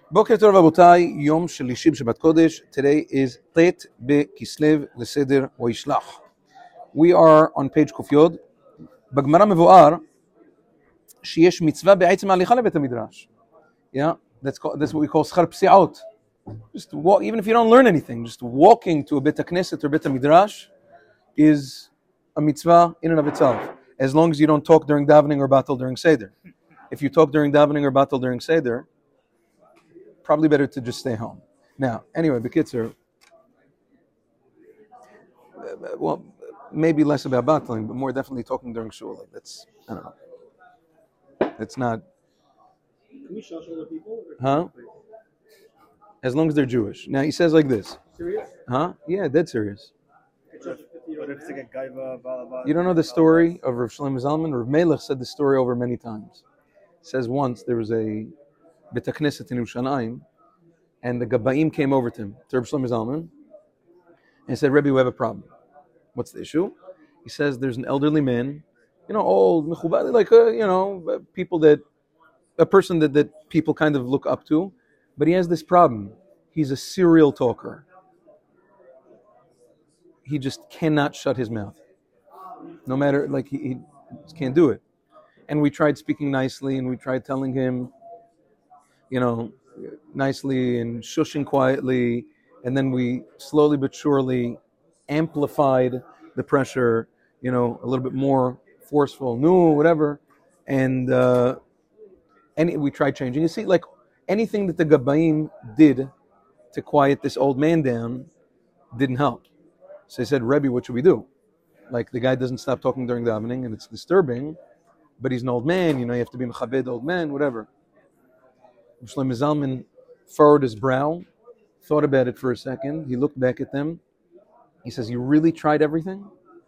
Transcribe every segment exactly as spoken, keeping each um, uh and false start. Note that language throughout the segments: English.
בוקר טוב רבותיי, יום שלישי בשבת קודש. Today is ט' בכסלו לסדר וישלח. We are on page ק"י. בגמרא מבואר שיש מצווה בעצם ההליכה לבית המדרש. Yeah, that's, called, that's what we call שכר פסיעות. Just walk, even if you don't learn anything, just walking to a בית הכנסת or בית המדרש is a mitzvah in and of itself, as long as you don't talk during davening or batel during seder. If you talk during davening or batel during seder, probably better to just stay home. Now, anyway, Bekitzer, well, maybe less about battling, but more definitely talking during shul. Like that's, I don't know. It's not. Can we shush other people? Huh? As long as they're Jewish. Now, he says like this. Serious? Huh? Yeah, dead serious. What if it's like a gaiva, blah, blah, You don't know the story of Rav Shlomo Zalman? Rav Melech said the story over many times. He says once there was a Beit HaKnesset in Yerushalayim, and the Gabaim came over to him, to Rav Shlomo Zalman, and said, Rebbe, we have a problem. What's the issue? He says, there's an elderly man, you know, old, mechubad, like, uh, you know, people that, a person that, that people kind of look up to, but he has this problem. He's a serial talker. He just cannot shut his mouth. No matter, like, he, he just can't do it. And we tried speaking nicely, and we tried telling him, you know, nicely and shushing quietly, and then we slowly but surely amplified the pressure, you know, a little bit more forceful, no, whatever, and uh, and we tried changing. You see, like anything that the Gabaim did to quiet this old man down didn't help. So they said, Rebbe, what should we do? Like the guy doesn't stop talking during the davening, and it's disturbing, but he's an old man, you know, you have to be mechabed old man, whatever. Shlomo Zalman furrowed his brow, thought about it for a second. He looked back at them. He says, "You really tried everything?"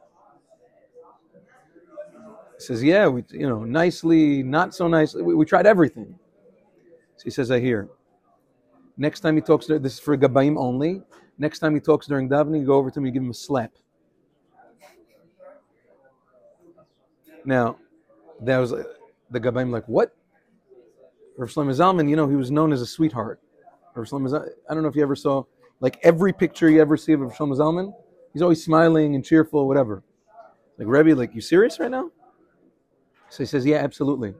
He says, "Yeah, we, you know, nicely, not so nicely. We, we tried everything." So he says, "I hear." Next time he talks, this is for Gabaim only. Next time he talks during davening, you go over to him, you give him a slap. Now, that was the Gabaim like, what? Rav Shlomo Zalman, you know, he was known as a sweetheart. Rav Shlomo Zalman, I don't know if you ever saw, like every picture you ever see of Rav Shlomo Zalman, he's always smiling and cheerful, whatever. Like, Rebbe, like, you serious right now? So he says, yeah, absolutely.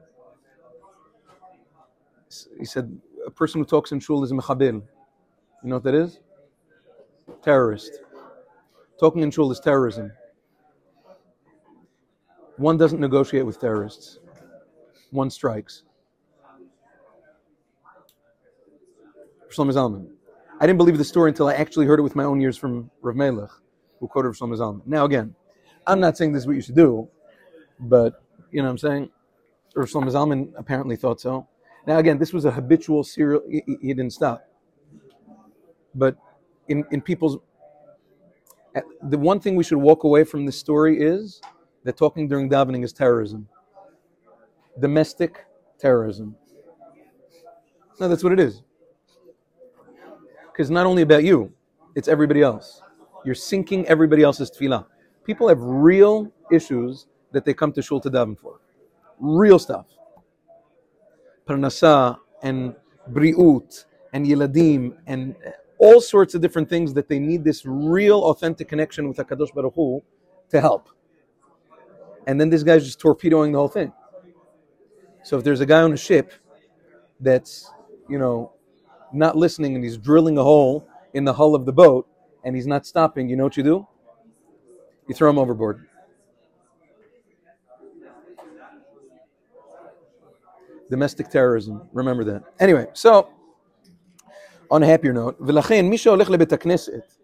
He said, a person who talks in shul is a mechabel. You know what that is? Terrorist. Talking in shul is terrorism. One doesn't negotiate with terrorists. One strikes. Shlomo Zalman. I didn't believe the story until I actually heard it with my own ears from Rav Melech, who quoted Rav Shlomo Zalman. Now again, I'm not saying this is what you should do, but you know what I'm saying? Rav Shlomo Zalman apparently thought so. Now again, this was a habitual serial, he, he didn't stop. But in, in people's, the one thing we should walk away from this story is that talking during davening is terrorism. Domestic terrorism. No, that's what it is. Because it's not only about you, it's everybody else. You're sinking everybody else's tefillah. People have real issues that they come to shul to daven for. Real stuff. Parnasa and briut and yiladim and all sorts of different things that they need this real authentic connection with HaKadosh Baruch Hu to help. And then this guy's just torpedoing the whole thing. So if there's a guy on a ship that's, you know, not listening and he's drilling a hole in the hull of the boat and he's not stopping, you know what you do? You throw him overboard. Domestic terrorism, remember that. Anyway, so on a happier note, ולכן מי שהולך לבית הכנסת,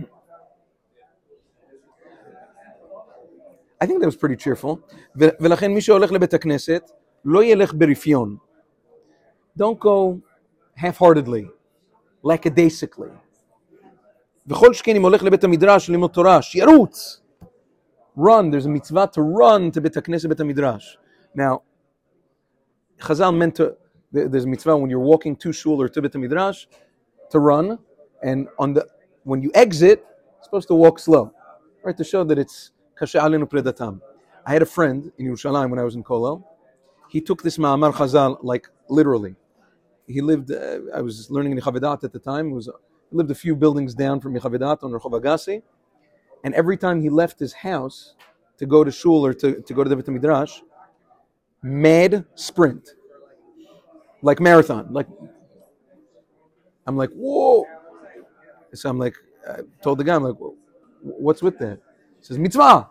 I think that was pretty cheerful. ולכן מי שהולך לבית הכנסת, לא ילך ברפיון. Don't go half-heartedly, lackadaisically. וכל שכן אם הולך לבית המדרש ללמוד תורה, שירוץ. Run, there's a mitzvah to run to בית הכנסת, בית המדרש. Now, Chazal meant to, there's a mitzvah when you're walking to shul or to beit midrash to run, and on the when you exit, you're supposed to walk slow, right? To show that it's kashe alenu predatam. I had a friend in Yerushalayim when I was in Kollel. He took this ma'amar Chazal like literally. he lived, uh, I was learning in Yechavedat at the time, was, he lived a few buildings down from Yechavedat on Rehov Agassi, and every time he left his house to go to shul or to, to go to the Beit Midrash, mad sprint, like marathon, like, I'm like, whoa. So I'm like, I told the guy, I'm like, what's with that? He says, mitzvah.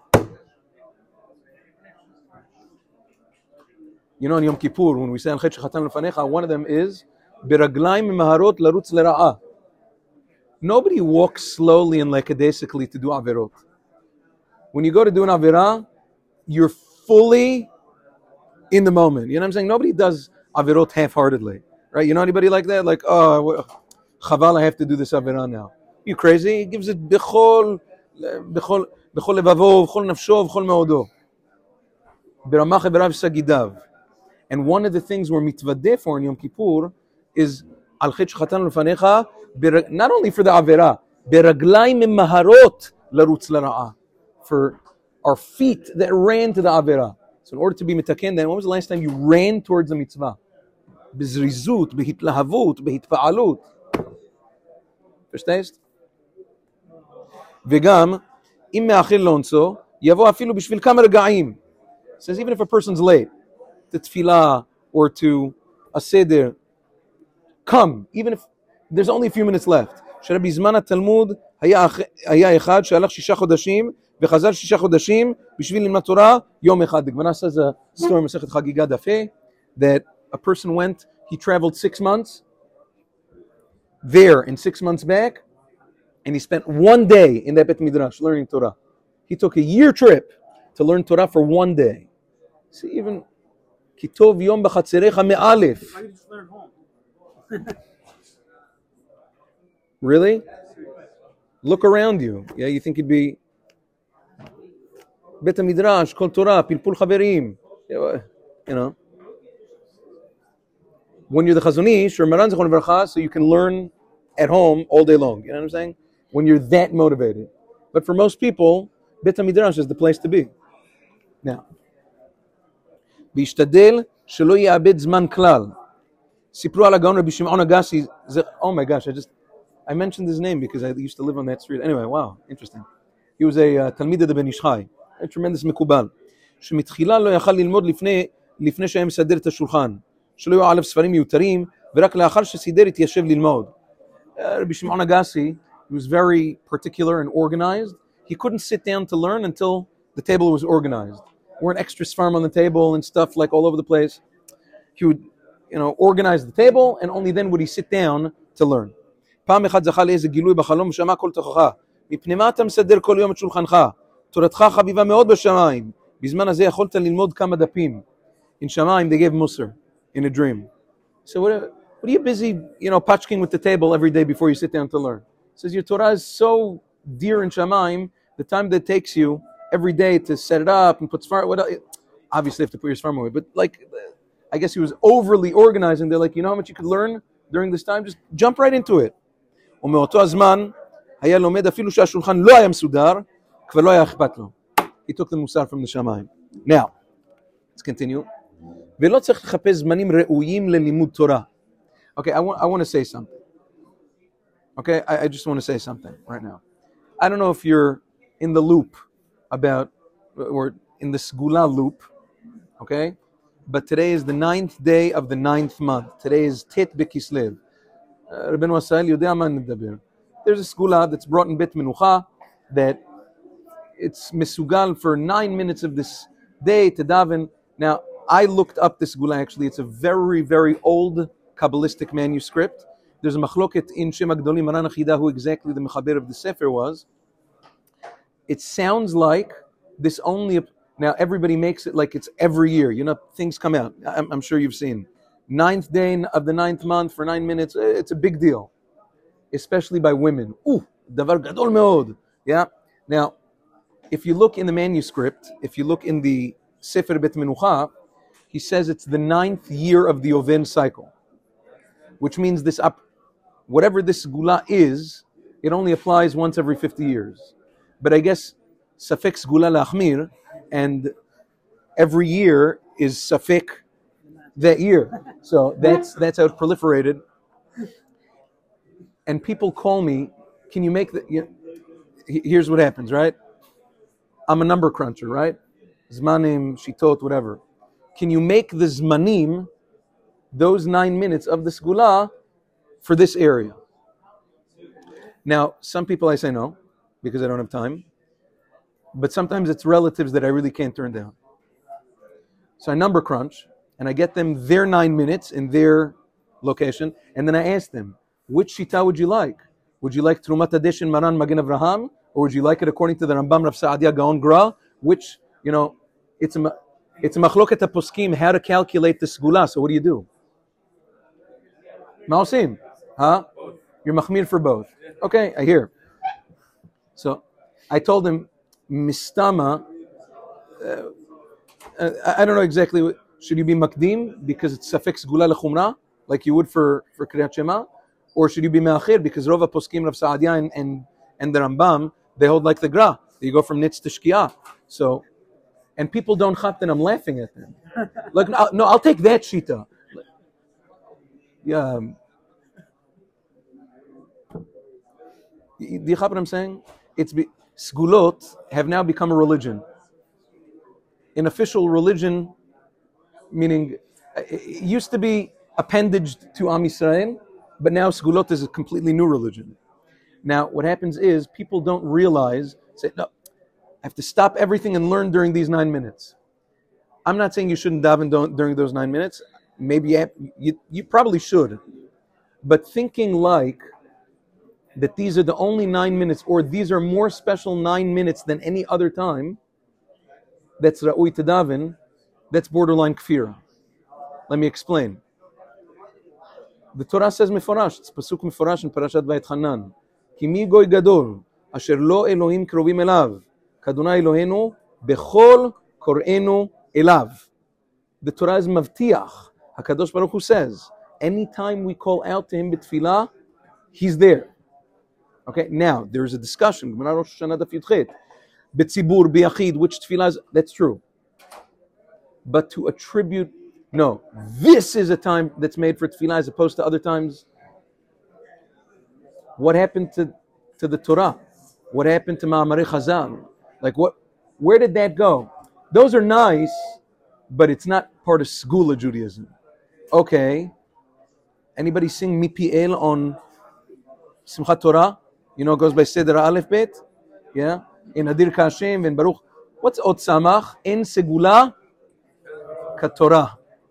You know, in Yom Kippur, when we say, one of them is, Biraglaim maharot larutz lera'ah. Nobody walks slowly and lackadaisically to do averot. When you go to do an averah, you're fully in the moment. You know what I'm saying? Nobody does averot half-heartedly. Right? You know anybody like that? Like, oh, chaval, I have to do this averah now. You crazy? He gives it b'chol, b'chol, b'chol levavo, b'chol nafsho, b'chol meodo. B'ramach v'rav sagidav. And one of the things we're mitvadeh for in Yom Kippur is al chet shechatanu lefanecha, not only for the averah, beraglaim maharot larutz lara'ah, for our feet that ran to the averah. So in order to be mitaken, then when was the last time you ran towards the mitzvah? Bezrizut, behitlahavut, behitpa'alut. Verstehst? וגם, אם מאחר לאונסו, יבוא אפילו בשביל כמה רגעים. It says even if a person's late, to tefillah or to a seder, come, even if there's only a few minutes left. שבזמן התלמוד היה אחד שהלך שישה חודשים וחזר שישה חודשים בשביל ללמוד תורה יום אחד. The Gemara says a story in Masechet Chagiga Daf Hey that a person went, he traveled six months there and six months back, and he spent one day in that Bet Midrash learning Torah. He took a year trip to learn Torah for one day. See, even Kitov Yom B'Chatzerecha Me'alef. Why don't you just learn home? Really? Look around you. Yeah, you think it'd be Bet Midrash, Kol Torah, Pilpul Chaverim. You know. When you're the Chazon Ish or Maran Zichron Levarcha, so you can learn at home all day long. You know what I'm saying? When you're that motivated. But for most people, Bet Midrash is the place to be. Now, B'ishtadel shelo ya'abed zman klal. Sipru al Gaon Rabbi Shimon Agassi. Oh my gosh, I just I mentioned his name because I used to live on that street. Anyway, wow, interesting. He was a uh, Talmid de Ben Ish Chai, a tremendous מקובל. שמתחילה לא יכל ללמוד לפני לפני שהיה מסדר את השולחן. שלא יהיו עליו ספרים מיותרים, ורק לאחר שסידר התיישב ללמוד. Rabbi Shimon Agassi, he was very particular and organized. He couldn't sit down to learn until the table was organized. There weren't extra sfarim on the table and stuff like all over the place. He would, you know, organize the table, and only then would he sit down to learn. פעם אחת זכה לאיזה גילוי בחלום ושמע כל תוכחה. מפני מה אתה מסדר כל יום את שולחנך? תורתך חביבה מאוד בשמיים. בזמן הזה יכולת ללמוד כמה דפים. In Shamayim, they gave Musar in a dream. So what, what are you busy, you know, patchking with the table every day before you sit down to learn? He says your Torah is so dear in Shamayim, the time that it takes you every day to set it up and put Sfar, what else? Obviously you have to put your Sfar away, but like, I guess he was overly organizing. They're like, you know how much you could learn during this time? Just jump right into it. ומאותו הזמן היה לומד אפילו שהשולחן לא היה מסודר, כבר לא היה אכפת לו. He took the musar from the Shamayim. Now, let's continue. ולא צריך לחפש זמנים ראויים ללימוד תורה. Okay, I want, I want to say something. Okay, I, I just want to say something right now. I don't know if you're in the loop about, or in the Segula loop, okay? But today is the ninth day of the ninth month. Today is Tet B'Kislev. Rabbeinu Asayel Yodea Ma Nidaber. There's a Segula that's brought in Bet Menucha that it's mesugal for nine minutes of this day to daven. Now, I looked up this Segula actually. It's a very, very old Kabbalistic manuscript. There's a machloket in Shem HaGdolim Maran Achida who exactly the mechaber of the Sefer was. It sounds like this only, now everybody makes it like it's every year. You know, things come out. I'm, I'm sure you've seen. Ninth day of the ninth month for nine minutes, it's a big deal. Especially by women. Ooh, davar gadol meod. Yeah. Now, if you look in the manuscript, if you look in the Sefer Bet Menucha, he says it's the ninth year of the Oven cycle. Which means this up, whatever this Segula is, it only applies once every fifty years. But I guess Safek Segula Lachmir, and every year is Safek that year. So that's that's how it proliferated. And people call me, can you make the, you know, here's what happens, right? I'm a number cruncher, right? Zmanim, shitot, whatever. Can you make the zmanim, those nine minutes of the segula, for this area? Now, some people I say no, because I don't have time. But sometimes it's relatives that I really can't turn down. So I number crunch, and I get them their nine minutes in their location, and then I ask them, which shita would you like? Would you like Trumat Adeshin Maran Magen Avraham, or would you like it according to the Rambam Rav Saadia Gaon Gra? Which, you know, it's a it's a machloket poskim how to calculate the segula. So what do you do? Mausim, huh? You're machmir for both. Okay, I hear. So I told him, mistama. Uh, I don't know exactly. What, should you be makdim because it's suffix segula lechumra, like you would for for Kriyat Shema? Or should you be me'achir because Rova poskim Rav Saadia and, and and the Rambam, they hold like the gra. You go from nitz to shkia. So, and people don't chat, and I'm laughing at them. Like, no, no, I'll take that shita. Yeah. Um, do you have what I'm saying? It's be, sgulot have now become a religion. An official religion, meaning it used to be appendaged to Am Yisrael, but now sgulot is a completely new religion. Now, what happens is people don't realize, say, no, I have to stop everything and learn during these nine minutes. I'm not saying you shouldn't daven during those nine minutes. Maybe you, have, you, you probably should. But thinking like that these are the only nine minutes, or these are more special nine minutes than any other time, that's ra'ui to daven, that's borderline kfira. Let me explain. The Torah says meforash, it's pasuk meforash in Parashat Vayetchanan. Ki mi goy gadol, asher lo Elohim krovim elav, kadonai Eloheinu, bechol kor'enu elav. The Torah is mavtiach. HaKadosh Baruch Hu says, anytime we call out to him b'tfilah, he's there. Okay, now, there's a discussion, Gemara Rosh Hashanah Daf Yudchet, b'tzibur, b'yachid, which tfilah is, that's true. But to attribute, no, this is a time that's made for tfilah as opposed to other times. What happened to, to the Torah? What happened to Ma'amarei Chazal? Like what? Where did that go? Those are nice, but it's not part of Segula Judaism. Okay. Anybody sing Mipi El on Simchat Torah? You know, it goes by Seder Aleph Bet. Yeah. In Adir Kashem and Baruch. What's Ot Samach? In Segula Katorah.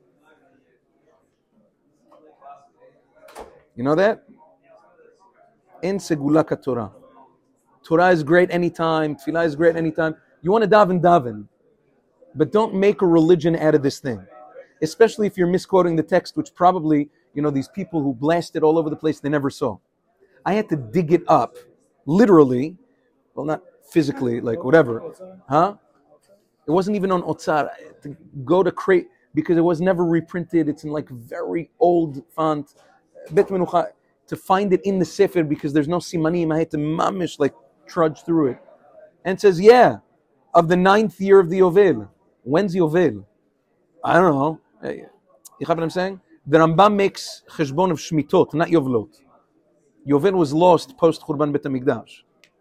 You know that? In Segula Katorah. Torah is great anytime. Tfilah is great anytime. You want to daven, daven. But don't make a religion out of this thing. Especially if you're misquoting the text, which probably, you know, these people who blast it all over the place, they never saw. I had to dig it up, literally. Well, not physically, like whatever. Huh? It wasn't even on Otzar. I had to go to create, because it was never reprinted. It's in like very old font. Bet Menucha. To find it in the Sefer, because there's no simanim, I had to mamish, like, trudge through it. And it says, yeah, of the ninth year of the Yovel. When's Yovel? I don't know. You have what I'm saying? The Rambam makes cheshbon of Shmitot, not Yovlot. Yovel was lost post Churban Bet HaMikdash.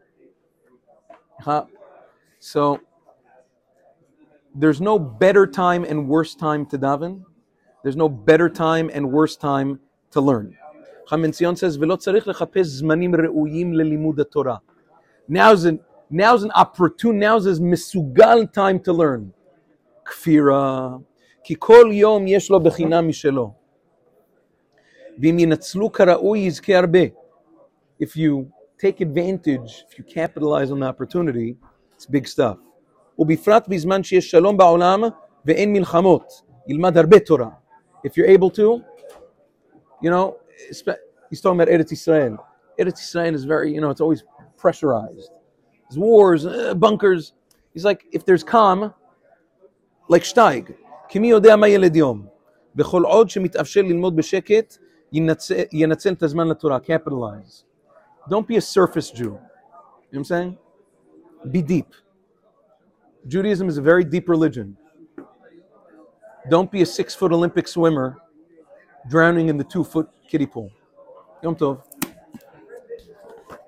So, there's no better time and worse time to daven. There's no better time and worse time to learn. Chaim says, "V'lo tzarich lechapes zmanim re'uyim lelimud haTorah." Now's an now's an opportune, now's a mesugal time to learn. Kfira, ki kol yom yesh lo bechina mishelo. V'im yinatzlu kara'ui yizke arbe. If you take advantage, if you capitalize on the opportunity, it's big stuff. Ubifrat bizman sheyesh shalom ba'olam ve'en milchamot yilmad harbe Torah. If you're able to, you know. He's talking about Eretz Yisrael. Eretz Yisrael is very, you know, it's always pressurized. There's wars, uh, bunkers. He's like, if there's calm, like Steig, Kimi yodea ma yeled yom. Bechol od shemitavshel lilmod b'sheket, yenatzel tazman laTorah. Capitalize. Don't be a surface Jew. You know what I'm saying? Be deep. Judaism is a very deep religion. Don't be a six-foot Olympic swimmer drowning in the two-foot kiddie pool. Yom Tov.